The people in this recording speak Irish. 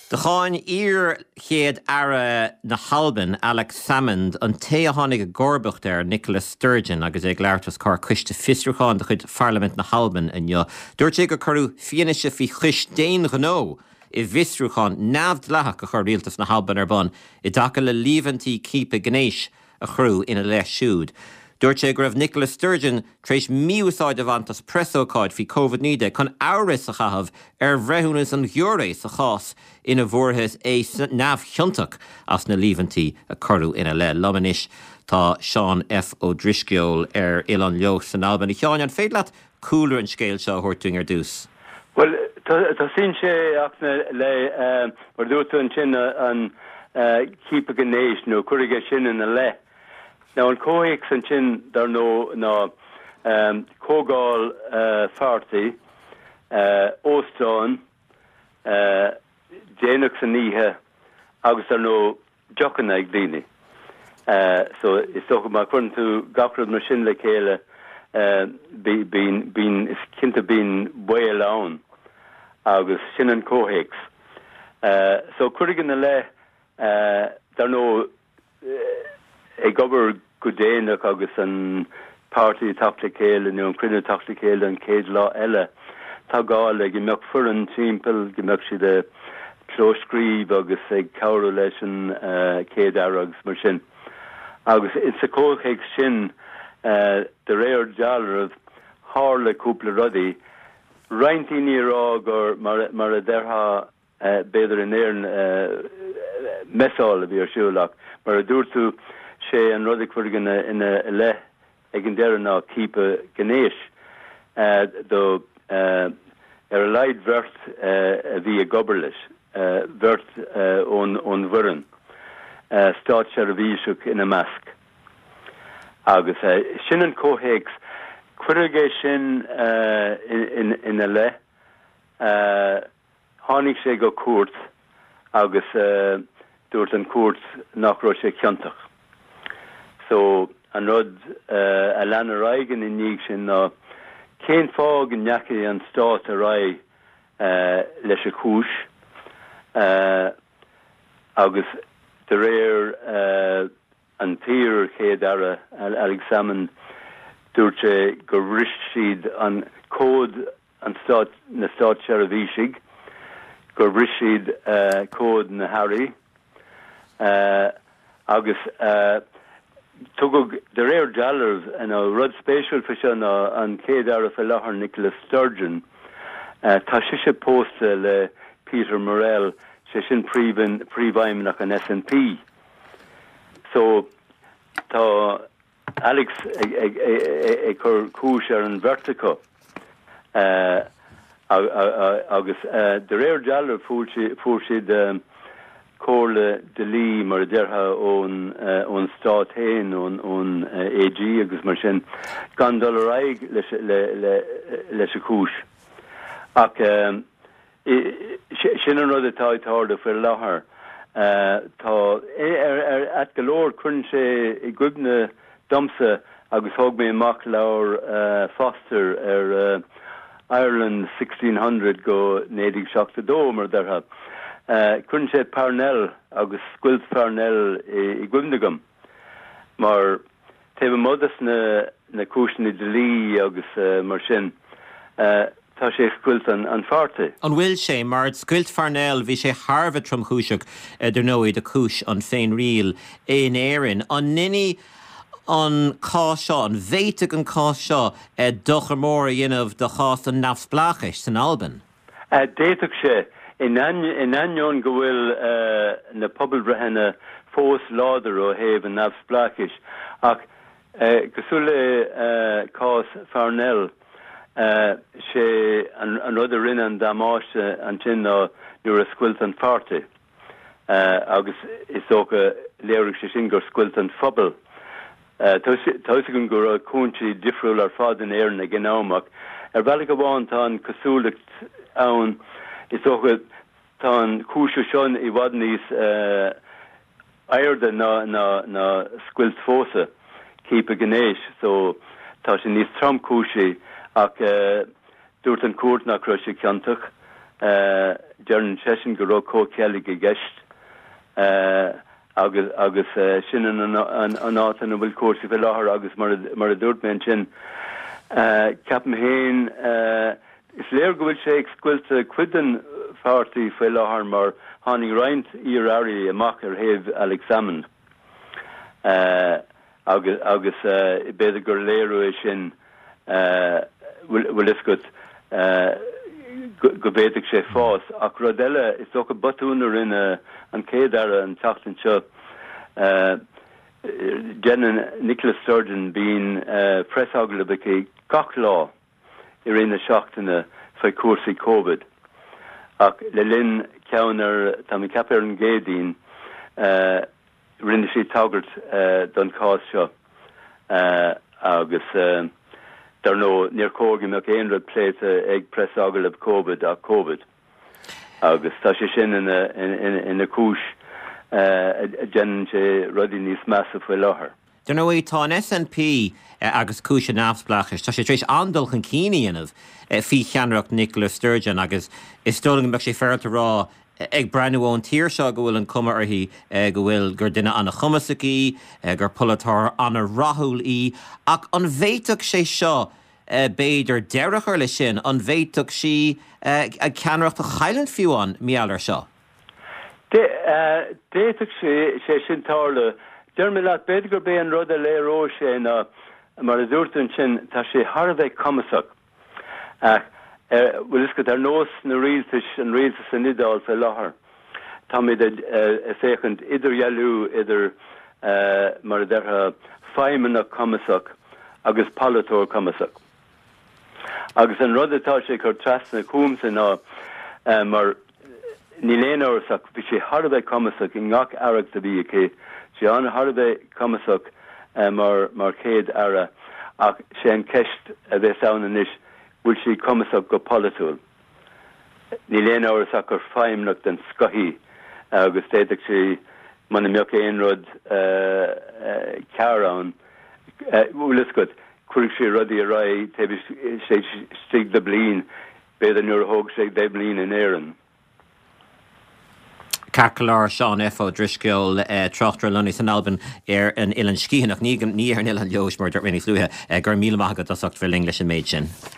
De cháin ír chéad ara na Halban, Alex Salmond, an té a tháinig a gorbacht Nicola Sturgeon agus ag leartas cá chuiste fistrucháin de chud Parliament na Halban inniu. Dúirt ag go curú fianaise fi chus déin gnó I fistrucháin neamh lethach a chur rialtas na Halban ar bun I daca le líomhantí cípa gnéis a chrú ina leis siúd. Dúirt sé go raibh Nicola Sturgeon tréis míúsáid a bhaantas presócáid fi COVID-19 chun áras a chahabh bhreithúnas an gheoréis a chás ina bhórthas neamh chiantach as na líomhantí a curú ina le. Lomanis tá Sean F. O'Driscoll Ilan Leo san Alban. I cheáin an féad leat cooler an scéil seo thuirtuing ar dús. Well, tá sin sé achna le mar dúirtu an sin an cípa gnéis nó chuige sin ina le. Now, an cóhéic san sin dar nó cógáil fartaí, óstráin, déanach san níthe, agus dar nó deochanna ag daoine. So, is socha mar chun tú gacrad mar sin le chéile is cinnta bín buil ann, agus sin an cóhéic. So, chuige na le dar nó ag gobar go déanach agus an pártaí tachta céile nó an cruinne tachta céile an céad lá eile tá gáil ag imeach fur an timpeall gomeach si de tlóscríb agus ag cabhrú leis an céad aragus mar sin. Agus in sa cóchéic sin de réir dealrah hála cúpla rudaí roinntí ní rá gur mar a deirtha beidir in éireann mesáil a bhí ar siúlach mar a dúirtú sé an rudig for ina le ag an deire ná cípa gnéis do ar a leid vert a bhí a gobar leis vert ón bhuireann stát se a bhíiseach ina measc agus sin an cóhéics chuirigé sin ina le tháinig sé go cuat agus dúirt an cuat nach raibh sé ceantach. So, an rud a lean a raigen in níag sin ná cén fág an neacaí an stát a rai leis a chúis agus de réir an tír chéad ara Alex Salmond dúirt sé go rist siad an cód an stát na stát se a bhísigh go rist siad cód na Harry agus tugad de réir dealrh an rud spéisiúil fa sin an céad ara fa lethar Nicola Sturgeon tá sé pósta le Peter Murrell sé sin príomhhaimnach an SNP. So tá Alex ag chur cúis ar an vertico agus de réir dealrh fuair siad cóla de lí mar deirtha ón stát héin ón AG agus mar sin gan dul raig leis a chúis. Ach sin an rud atá táirda fir láthair tá at go leor chun sé I gcuimhne domsa agus thug mé amach leabhar Foster ar Ireland 1600 go 1972 mar deirtha. Chun sé Parnell agus scuilt Parnell I gcuimhnagam mar taobh modas na cúisina de lí agus mar sin tá sé scuilt an farta. An bhfuil sé mar scuilt Parnell bhí sé Harvard tromchúiseach idir nóid a cúis an féin rial in éireann an nini an cá seo an bhéiteach an cá seo dochar mór a dhéanamh do chás an nafsplachais san Alban. Déiteach sé In anion go bhfuil na pobl brehanna fós láidir ó héh an nafsplachais ach cosúil le cás Farnell sé an rud a rinne an damáiste an sin nuair a scuilt an farta agus is ócha léirigh sé sin gur scuilt an phobal. Tá gon gur a cúntí difriúil ar fád in éireann a gnámach bhealach go bháin tá an cosúlacht ann is ócha tá an cúisú seán I bhfad níos airde na scuilt fósa cípa gnéis, so tá sin níos trom cúisi ach dúirt an cuat nach raibh sé ceantach Dearn session go ro cócealaigh i gceist agus sin an áit an bhfuil cuasa bhfuil láthair agus mar a dúirt mé sin ceapan héin is léir go bhfuil sé ag scuilte cuidan fáirtaí bhfuil láthair mar tháinig roinnt íoráirí amach ar thaobh Alex Salmond agus beidir gur léirú é sin bhfuil iscut go bhéadach sé fás ach rud eile is ó go batúnar in an céad ara an teachtain seo Jenan Nicola Sturgeon bín pressagla becí gach lá I réna seachtainna fá cuasaí COVID ach le linn ceannar tá mi ceapar an géadín rinne sí tagart don cás seo agus dar nó níor cógaí meach éonrad pléite ag pressagla COVID a COVID agus tá sé sin in a cúis Jenan sé rudí níos measa bhfuil láthair. Dar nó é tá SNP agus cúis an afsplachas, tá sé trééis andal chun cííanamh fi cheanreacht Nicola Sturgeon agus is stoling meach sé ferta rá ag breúón tíir seo go bhfuil an cumar arthaí go bhfuil gur duine anna chumasaí gur polatar anna rathúil í ach an bhéiteach sé seo béidir deirechar le sin an bhéiteach si ag ceanreacht a chaileann fiúán meallar seo. Déiteach sé sin tála deirme leat beidir gur bé an rud a léró sé mar a dúirtain sin tá sé Harbheith cumasach bhfuil is go ar nós na rialtas an rialtas san idáil fé láthair. Tá mid féchant idirhealú idir mar a deirtha feimimena cumasach agus palatóir cumasach. Agus an rud atá sé chu trasna cúmsa ná mar ní léonárasach bhí sé Harbheith cumasach I ngach airag a bhí ché sé an Harbheith cumasach mar céad ara ach sé an ceist a bheith saona níos bhfuil sí cumasach go palatóil. Ní léonárasach gur feimimneach den scothí agus téiteach sé mana mbeadh éon rud cearán bhfuil is go chuirigh sé rudaí a rá taobh sé stig de bliain beidir nuair a thóg sé de bliain in éireann. Carcalar Seán F.O. Driscoll Trochtra Lunny San Alban an Ilan Scihanach ní ar an Ilan Leos mar dúirt minic luúthe gur míle maigad as ocht fil English an méid sin.